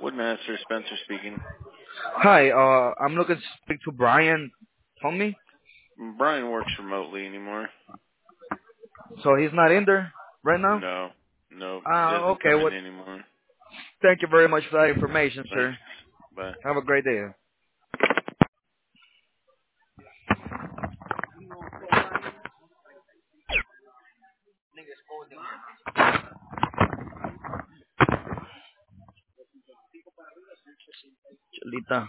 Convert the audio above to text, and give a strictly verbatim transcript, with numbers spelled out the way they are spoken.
Woodmaster Spencer speaking. Hi, uh, I'm looking to speak to Brian Tommy. Brian works remotely anymore. So he's not in there right now? No, no, he Ah, doesn't okay. come in Well, anymore. thank you very much for that information, Thanks. sir. Bye. Have a great day. Cholita.